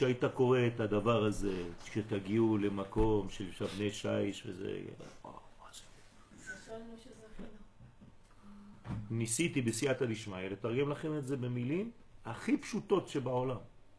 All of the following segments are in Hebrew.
שהיית קורא את הדבר הזה, כשתגיעו למקום של בני שיש וזה, ניסיתי בסייעתא דשמיא לתרגם לכם את זה במילים הכי פשוטות שבעולם.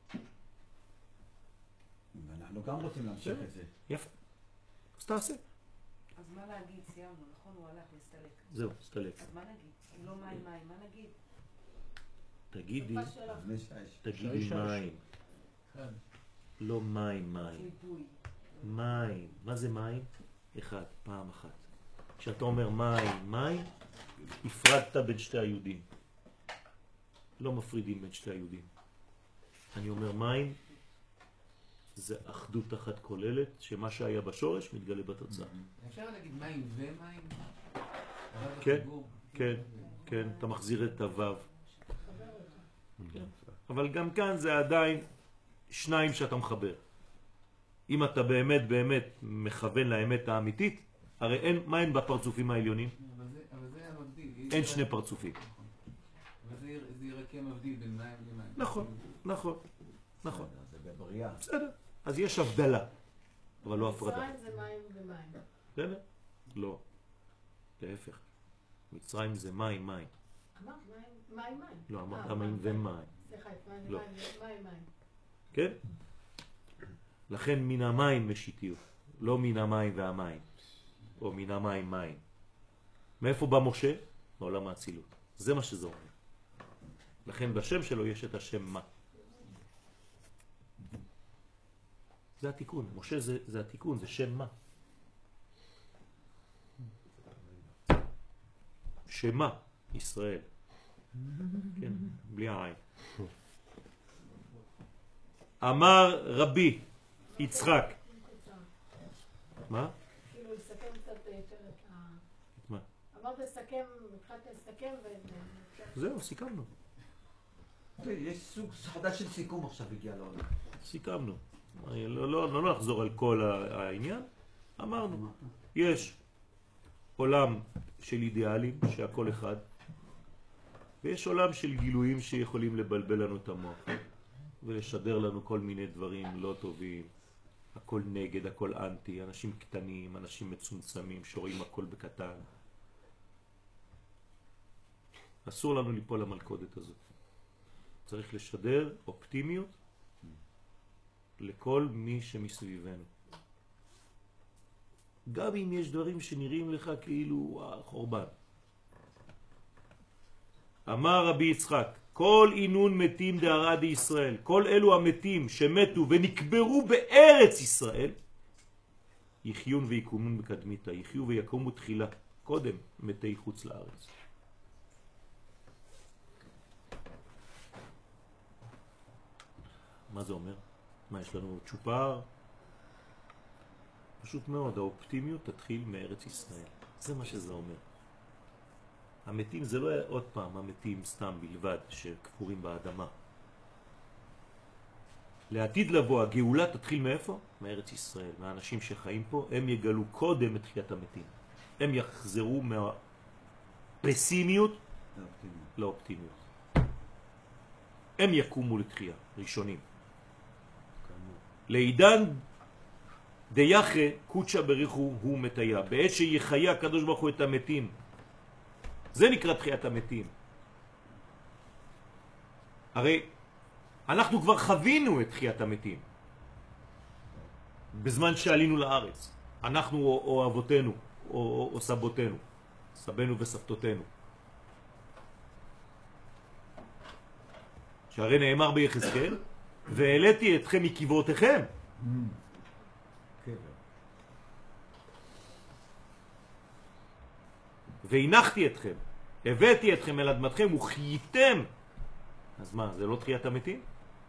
ואנחנו גם רוצים להמשיך את זה. יפה. אז תעשה. אז מה להגיד? סיימנו, נכון? הוא הלך להסתלק. זהו, הסתלק. אז מה נגיד? אם לא מים, מה נגיד? תגידי שיש. מים. לא מים. מים. מה זה מים? אחד, פעם אחת. כשאתה אומר מים, הפרדת בין שתי היהודים. לא מפרידים בין שתי היהודים. אני אומר מים, זה אחדות אחת כוללת, שמה שהיה בשורש מתגלה בתוצאה. אפשר להגיד מים ומים? כן, אתה מחזיר את הוו. אבל גם כאן זה עדיין שניים שאתה מחבר. אם אתה באמת מכוון לאמת האמיתית, הרי אין מים בפרצופים העליונים. אבל זה המבדיל. אין שני פרצופים. אבל זה יראה כמבדיל בין מים למים. נכון. זה בבריאה. בסדר. אז יש הבדלה, אבל לא הפרדה. מצרים זה מים ומים. בסדר? לא. להפך. מצרים זה מים. אמרת מים. לא, אמרת מים ומים. סליחה, לא. מים. כן? לכן מן המים משיתיות, לא מן המים והמים, או מן המים מים. מאיפה בא משה? מעולם האצילות. זה מה שזה אומר. לכן בשם שלו יש את השם מה. זה התיקון. משה זה התיקון, זה שם מה. שמה ישראל. כן, בלי העין. אמר רבי יצחק. מה? כאילו לסכם קצת יותר את ה... מה? אמרת לסכם, התחלת לסכם זהו, סיכמנו. יש סוג חדש של סיכום עכשיו הגיע לעולם. סיכמנו. לא נחזור על כל העניין. אמרנו, יש עולם של אידיאלים שהכל אחד, ויש עולם של גילויים שיכולים לבלבל לנו את המוח ולשדר לנו כל מיני דברים לא טובים, הכל נגד, הכל אנטי, אנשים קטנים, אנשים מצומצמים שרואים הכל בקטן. אסור לנו ליפול למלכודת הזאת. צריך לשדר אופטימיות לכל מי שמסביבנו. גם אם יש דברים שנראים לך כאילו חורבן. אמר רבי יצחק, כל עינון מתים דהרע ישראל, כל אלו המתים שמתו ונקברו בארץ ישראל, יחיון ויקומון בקדמיתה, יחיו ויקומו תחילה, קודם מתי חוץ לארץ. מה זה אומר? מה יש לנו? צ'ופר? פשוט מאוד, האופטימיות תתחיל מארץ ישראל. זה מה שזה אומר. המתים זה לא עוד פעם המתים סתם בלבד שכפורים באדמה. לעתיד לבוא הגאולה תתחיל מאיפה? מארץ ישראל. מהאנשים שחיים פה, הם יגלו קודם את תחיית המתים. הם יחזרו מהפסימיות לאופטימיות. הם יקומו לתחייה, ראשונים. לעידן דייחה קודשה בריחו הוא מתיה. בעת שיחיה הקדוש ברוך הוא את המתים. זה נקרא תחיית המתים. הרי אנחנו כבר חווינו את תחיית המתים בזמן שעלינו לארץ. אנחנו או אבותינו או סבותינו, סבנו וסבתותינו. שהרי נאמר ביחזקאל, והעליתי אתכם מקברותיכם. והנחתי אתכם, הבאתי אתכם אל אדמתכם וחייתם. אז מה, זה לא תחיית המתים?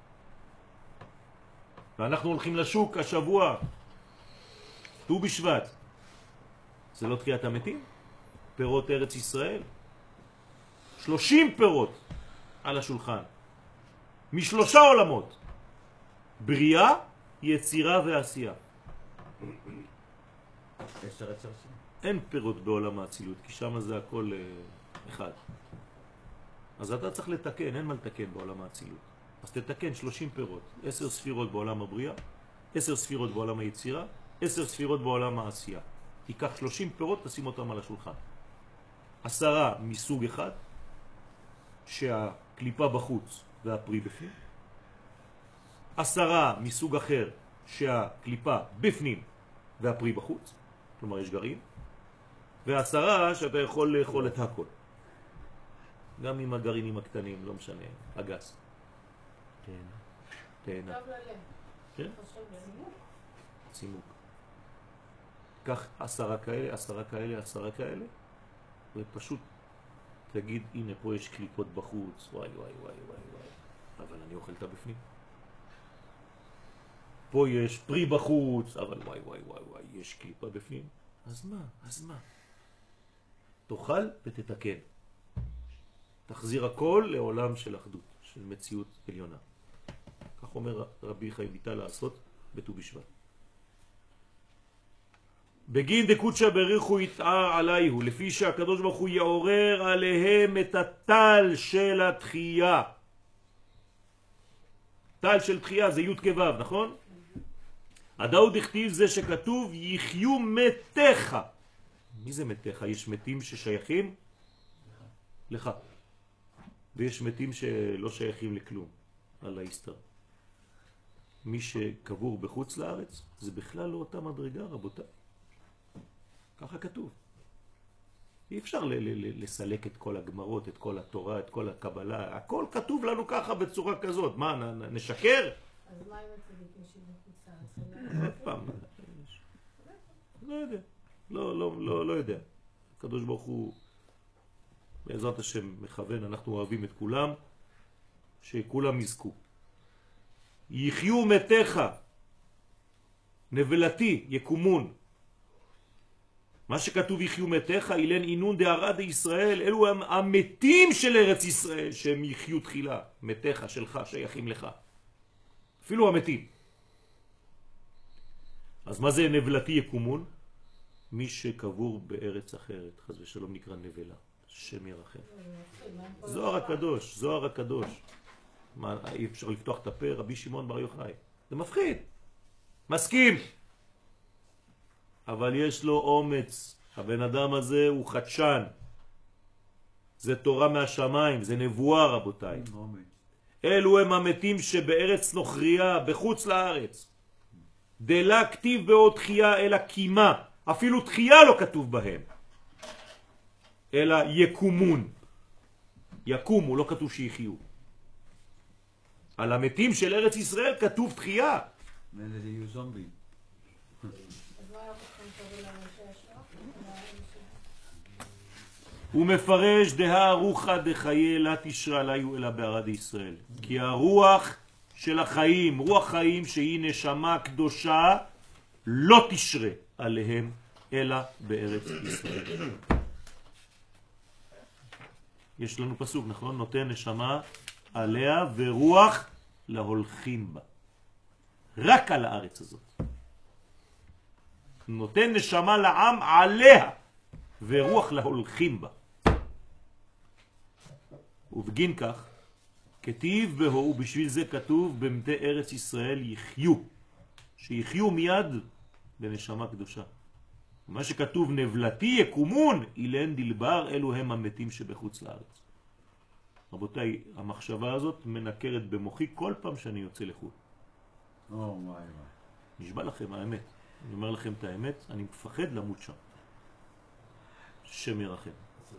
ואנחנו הולכים לשוק השבוע, ט"ו בשבט. זה לא תחיית המתים? פירות ארץ ישראל. 30 פירות על השולחן. משלושה עולמות. בריאה, יצירה ועשייה. אין פירות בעולם האצילות, כי שם זה הכל אחד. אז אתה צריך לתקן, אין מה לתקן בעולם האצילות. אז תתקן 30 פירות, 10 ספירות בעולם הבריאה, 10 ספירות בעולם היצירה, 10 ספירות בעולם העשייה. תיקח 30 פירות, תשים אותם על השולחן. 10 מסוג אחד, שהקליפה בחוץ והפרי בפנים. 10 מסוג אחר, שהקליפה בפנים והפרי בחוץ, כלומר יש גרעין. ו10 שאתה יכול לאכול את הכל. גם עם הגרעינים הקטנים, לא משנה, אגס. תהנה. טוב ללב. כן? חושב ללב. צימוק. קח 10 כאלה, 10 כאלה, 10 כאלה, ופשוט תגיד, הנה פה יש קליפות בחוץ, וואי וואי וואי וואי וואי, אבל אני אוכל את הבפנים. פה יש פרי בחוץ, אבל וואי וואי וואי וואי, יש קליפה בפנים. אז מה? אז מה? תאכל ותתקן. תחזיר הכל לעולם של אחדות, של מציאות עליונה. כך אומר רבי חיים ויטל לעשות בט"ו בשבט. בגין דקודשא בריחו יתער עליהו, לפי שהקדוש ברוך הוא יעורר עליהם את הטל של התחייה. טל של תחייה זה י' כו', נכון? הדאוד הכתיב זה שכתוב יחיו מתיך. מי זה מתיך? יש מתים ששייכים לך. ויש מתים שלא שייכים לכלום, על ההסתר. מי שקבור בחוץ לארץ, זה בכלל לא אותה מדרגה, רבותיי. ככה כתוב. אי אפשר לסלק את כל הגמרות, את כל התורה, את כל הקבלה. הכל כתוב לנו ככה בצורה כזאת. מה, נשקר? אז מה עם הצדיקים שבחוץ לארץ? עוד פעם. לא יודע. לא יודע. הקדוש ברוך הוא בעזרת השם מכוון, אנחנו אוהבים את כולם, שכולם יזכו. יחיו מתיך, נבלתי, יקומון. מה שכתוב יחיו מתיך, אילן אינון דהרה דישראל, אלו הם המתים של ארץ ישראל, שהם יחיו תחילה. מתיך, שלך, שייכים לך. אפילו המתים. אז מה זה נבלתי יקומון? מי שקבור בארץ אחרת, חס ושלום נקרא נבלה. שם ירחם. זוהר הקדוש, זוהר הקדוש. מה, אי אפשר לפתוח את הפה, רבי שמעון בר יוחאי. זה מפחיד. מסכים. אבל יש לו אומץ. הבן אדם הזה הוא חדשן. זה תורה מהשמיים, זה נבואה רבותיי. אלו הם המתים שבארץ נוכריה, בחוץ לארץ. דלה כתיב בעוד תחייה אלא קימה. אפילו תחייה לא כתוב בהם. אלא יקומון. יקומו, לא כתוב שיחיו. על המתים של ארץ ישראל כתוב תחייה. מילא יהיו זומבים. אז מה אנחנו צריכים לקבל לאנשי השואה? הוא מפרש דה רוחא דחיי לה תשרה עליו אלא בערד ישראל. כי הרוח של החיים, רוח חיים שהיא נשמה קדושה, לא תשרה עליהם אלא בארץ ישראל. יש לנו פסוק, נכון? נותן נשמה עליה ורוח להולכים בה. רק על הארץ הזאת. נותן נשמה לעם עליה ורוח להולכים בה. ובגין כך, כתיב בהו, ובשביל זה כתוב, במתי ארץ ישראל יחיו. שיחיו מיד בנשמה קדושה. מה שכתוב נבלתי יקומון, אילן דלבר, אלו הם המתים שבחוץ לארץ. רבותיי, המחשבה הזאת מנקרת במוחי כל פעם שאני יוצא לחו"ל. נשבע לכם האמת. אני אומר לכם את האמת, אני מפחד למות שם. שם ירחם.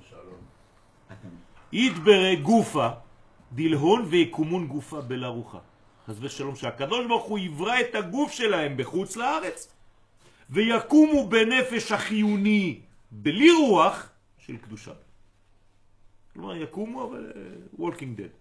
יתברא גופה, דלהון ויקומון גופה בלה רוחה. חס ושלום שהקדוש ברוך הוא יברא את הגוף שלהם בחוץ לארץ, ויקומו בנפש החיוני בלי רוח של קדושה. כלומר יקומו אבל walking dead.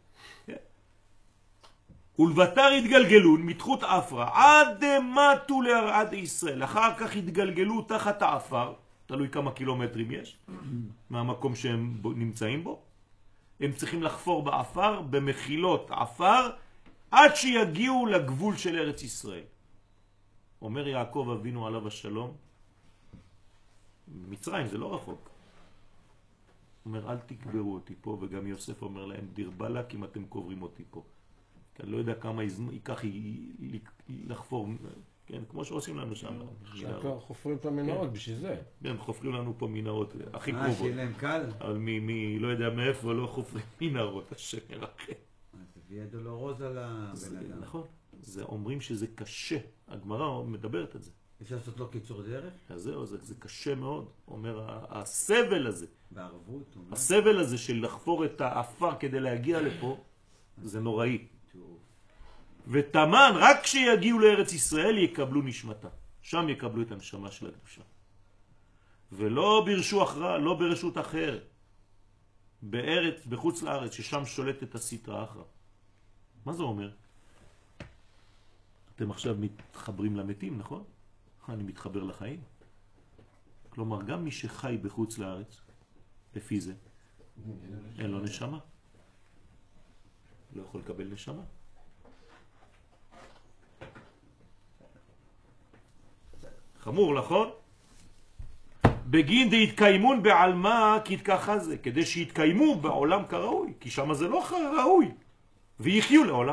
ולבטר התגלגלון מתחות אפרה עד מתו להרעד ישראל. אחר כך התגלגלו תחת האפר, תלוי כמה קילומטרים יש מהמקום שהם נמצאים בו. הם צריכים לחפור באפר, במחילות אפר, עד שיגיעו לגבול של ארץ ישראל. אומר יעקב אבינו עליו השלום, מצרים זה לא רחוק. אומר אל תקברו אותי פה, וגם יוסף אומר להם דיר בלק אם אתם קוברים אותי פה. כי אני לא יודע כמה ייקח לחפור, כן, כמו שעושים לנו שם. כבר חופרים את המנהרות בשביל זה. כן, חופרים לנו פה מנהרות הכי שיהיה קרובות. להם קל? אבל מי לא יודע מאיפה לא חופרים מנהרות, השם ירחם. אז ויה דולורוזה לבן אדם. נכון, אומרים שזה קשה, הגמרא מדברת על זה. אפשר לעשות לו קיצור דרך? אז זהו, זה קשה מאוד. אומר, הסבל הזה, בערבות? הסבל הזה של לחפור את האפר כדי להגיע לפה, זה נוראי. ותמן, רק כשיגיעו לארץ ישראל יקבלו נשמתה. שם יקבלו את הנשמה של הקדושה. ולא ברשות אחרה, לא ברשות אחרת. בארץ, בחוץ לארץ, ששם שולטת הסטרא אחרא. מה זה אומר? אתם עכשיו מתחברים למתים, נכון? אני מתחבר לחיים. כלומר, גם מי שחי בחוץ לארץ, לפי זה, אין לו נשמה. לא יכול לקבל נשמה. חמור, נכון? בגין דהתקיימון בעלמה כתכחה זה, כדי שיתקיימו בעולם כראוי, כי שם זה לא ראוי, ויחיו לעולם.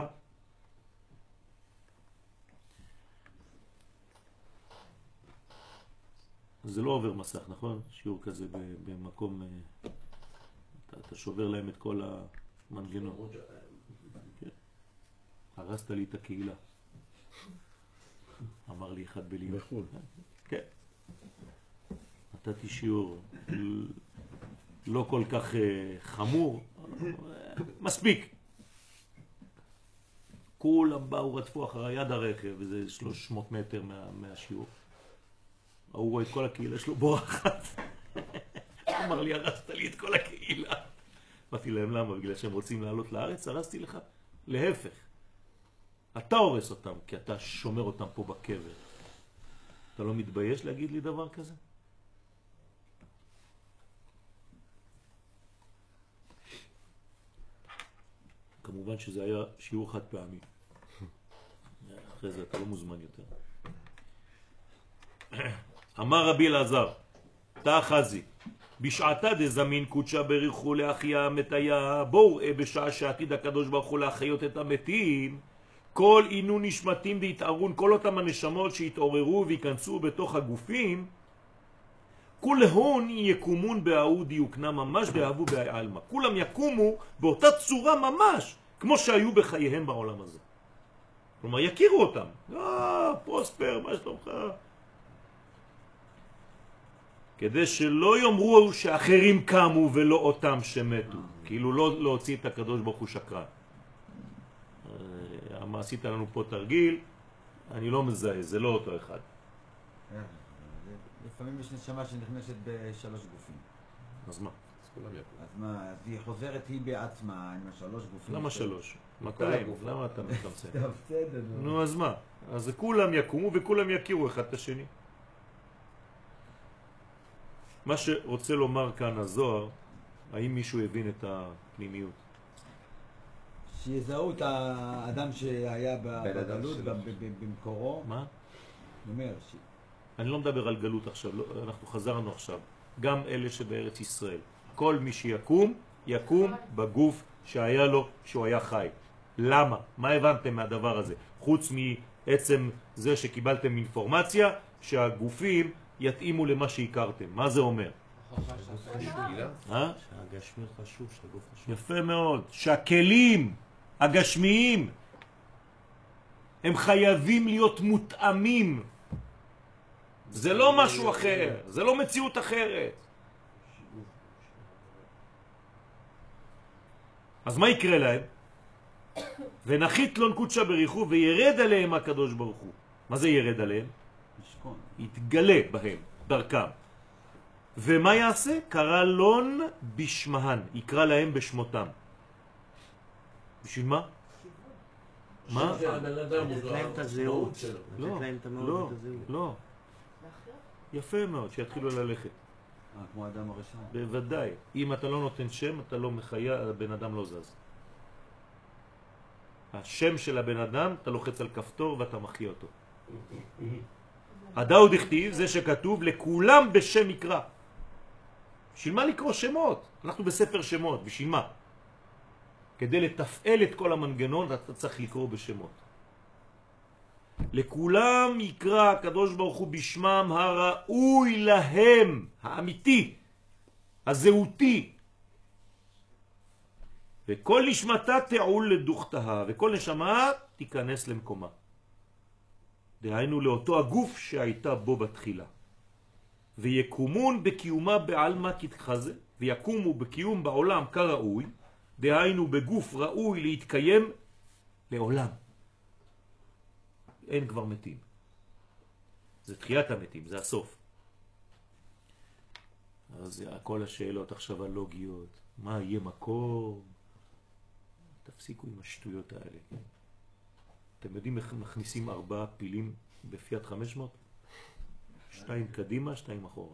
זה לא עובר מסך, נכון? שיעור כזה במקום, אתה שובר להם את כל המנגנון. כן. הרסת לי את הקהילה. אמר לי אחד בלימוד. בחול. כן. נתתי שיעור לא כל כך חמור, מספיק. כולם באו רדפו אחרי יד הרכב, וזה 300 מטר מהשיעור. הוא רואה את כל הקהילה שלו בורחת. אמר לי, הרסת לי את כל הקהילה. אמרתי להם, למה? בגלל שהם רוצים לעלות לארץ, הרסתי לך. להפך. אתה הורס אותם, כי אתה שומר אותם פה בקבר. אתה לא מתבייש להגיד לי דבר כזה? כמובן שזה היה שיעור חד פעמי. אחרי זה אתה לא מוזמן יותר. אמר רבי אלעזר, תחזי, בשעתה דזמין קודשה בריחו לאחיה המתיה, בואו ראה בשעה שעתיד הקדוש ברוך הוא להחיות את המתים, כל עינו נשמתים והתערון, כל אותם הנשמות שהתעוררו ויכנסו בתוך הגופים, כולהון יקומון באהו דיוקנה ממש באהבו בעלמה. כולם יקומו באותה צורה ממש, כמו שהיו בחייהם בעולם הזה. כלומר, יכירו אותם. פרוספר, מה שלומך? כדי שלא יאמרו שאחרים קמו ולא אותם שמתו. כאילו לא להוציא את הקדוש ברוך הוא שקרן. מה עשית לנו פה תרגיל? אני לא מזהה, זה לא אותו אחד. לפעמים יש נשמה שנכנסת בשלוש גופים. אז מה? אז מה, אז היא חוזרת היא בעצמה עם השלוש גופים. למה שלוש? 200? למה אתה מתמצא? טוב, בסדר. נו, אז מה? אז כולם יקומו וכולם יכירו אחד את השני. מה שרוצה לומר כאן הזוהר, האם מישהו הבין את הפנימיות? שיזהו את האדם שהיה בגלות במקורו. מה? אומר, אני לא מדבר על גלות עכשיו, לא, אנחנו חזרנו עכשיו. גם אלה שבארץ ישראל. כל מי שיקום, יקום בגוף שהיה לו, שהוא היה חי. למה? מה הבנתם מהדבר הזה? חוץ מעצם זה שקיבלתם אינפורמציה, שהגופים יתאימו למה שהכרתם. מה זה אומר? שהגשמי חשוב, שהגוף חשוב. יפה מאוד. שהכלים הגשמיים הם חייבים להיות מותאמים. זה לא משהו אחר, זה לא מציאות אחרת. אז מה יקרה להם? ונחית לון קודשה בריחו וירד עליהם הקדוש ברוך הוא. מה זה ירד עליהם? משכון. יתגלה בהם, דרכם. ומה יעשה? קרא לון בשמהן, יקרא להם בשמותם. בשביל מה? מה? לתת להם את הזהות שלו. לא, לתת להם את המהות לא, ואת הזהות. לא. יפה מאוד, שיתחילו ללכת. כמו האדם הראשון. בוודאי. אם אתה לא נותן שם, אתה לא מחיה, הבן אדם לא זז. השם של הבן אדם, אתה לוחץ על כפתור ואתה מחיה אותו. הדאוד הכתיב, זה שכתוב לכולם בשם יקרא. בשביל מה לקרוא שמות? אנחנו בספר שמות, בשביל מה? כדי לתפעל את כל המנגנון אתה צריך לקרוא בשמות. לכולם יקרא הקדוש ברוך הוא בשמם הראוי להם, האמיתי, הזהותי. וכל נשמתה תעול לדוכתה, וכל נשמה תיכנס למקומה. דהיינו לאותו הגוף שהייתה בו בתחילה. ויקומון בקיומה בעלמא כתחזה, ויקומו בקיום בעולם כראוי, דהיינו בגוף ראוי להתקיים לעולם. אין כבר מתים. זה תחיית המתים, זה הסוף. אז כל השאלות עכשיו הלוגיות, מה יהיה מקום? תפסיקו עם השטויות האלה. אתם יודעים איך מכניסים 4 פילים בפיאט 500? 2 קדימה, 2 אחורה.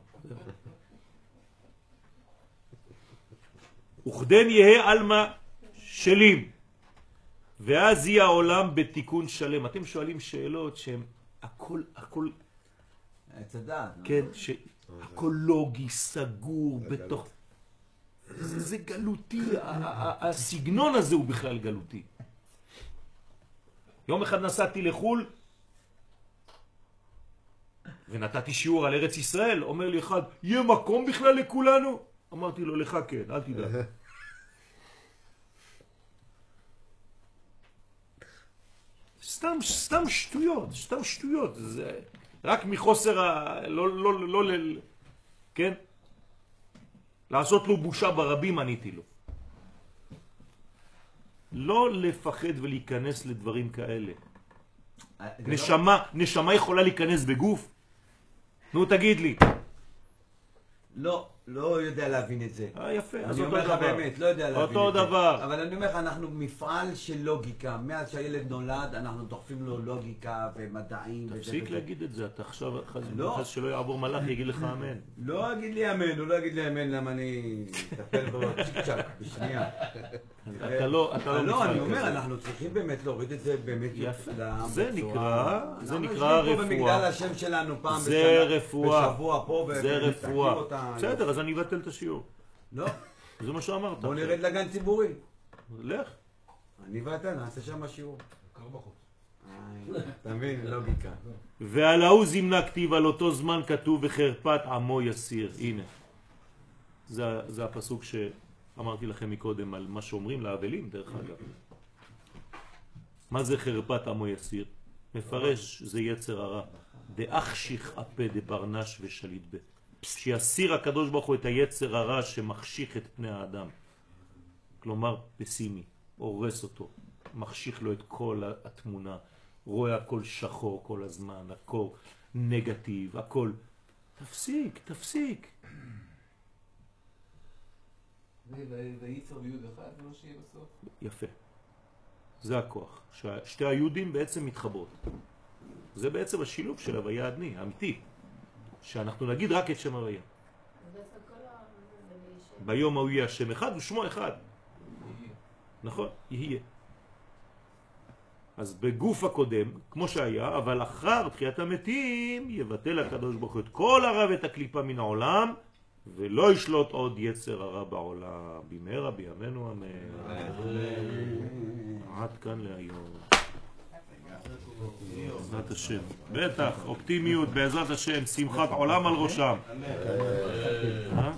וכדן יהיה אלמה שלים, ואז יהיה העולם בתיקון שלם. אתם שואלים שאלות שהן הכל צדד. כן, שהכל לוגי, סגור, בתוך... זה גלותי, הסגנון הזה הוא בכלל גלותי. יום אחד נסעתי לחול, ונתתי שיעור על ארץ ישראל, אומר לי אחד, יהיה מקום בכלל לכולנו? אמרתי לו, לך כן, אל תדע. סתם שטויות, זה רק מחוסר כן? לעשות לו בושה ברבים עניתי לו. לא לפחד ולהיכנס לדברים כאלה. נשמה יכולה להיכנס בגוף? נו תגיד לי. לא יודע להבין את זה. יפה, אז אני אותו אומר לך דבר. באמת, לא יודע להבין את זה. אותו דבר. אבל אני אומר לך, אנחנו מפעל של לוגיקה. מאז שהילד נולד, אנחנו דוחפים לו לוגיקה ומדעים. תפסיק להגיד את זה, אתה עכשיו לא. חס שלא יעבור מלאך יגיד לך אמן. לא אגיד לי אמן, הוא לא אגיד לי אמן, למה אני אטפל בו צ'יק צ'ק בשנייה. אתה לא לא, אני מפעל אומר, כזה. אנחנו צריכים באמת להוריד את זה באמת יפה. לעם זה בצורה. נקרא אנחנו יושבים פה במגדל רפואה. השם שלנו פעם זה בשנה, רפואה. בשבוע פה, זה ומסתכלים רפואה. אותה. בסדר, אז אני אבטל את השיעור. לא, זה מה שאמרת. בוא נרד לגן ציבורי. לך. אני ואתה נעשה שם שיעור. אתה מבין, לוגיקה. ועל ההוא זמנה כתיב, על אותו זמן כתוב וחרפת עמו יסיר. הנה. זה הפסוק שאמרתי לכם מקודם על מה שאומרים לאבלים, דרך אגב. מה זה חרפת עמו יסיר? מפרש זה יצר הרע. דאחשיך אפה דברנש ושליט ב. שיסיר הקדוש ברוך הוא את היצר הרע שמחשיך את פני האדם. כלומר פסימי, הורס אותו, מחשיך לו את כל התמונה, רואה הכל שחור כל הזמן, הכל נגטיב, הכל... תפסיק. וייצר ביוד אחד, זה לא שיהיה בסוף? יפה. זה הכוח. שתי היהודים בעצם מתחברות. זה בעצם השילוב של הוויה אדני, האמיתי. שאנחנו נגיד רק את שם הוויה. ביום ההוא יהיה השם אחד ושמו אחד. נכון, יהיה. אז בגוף הקודם, כמו שהיה, אבל אחר תחיית המתים, יבטל הקדוש ברוך הוא את כל הרע ואת הקליפה מן העולם, ולא ישלוט עוד יצר הרע בעולם. במהרה בימינו אמן. עד כאן להיום. בעזרת השם. בטח, אופטימיות, בעזרת השם, שמחת עולם על ראשם.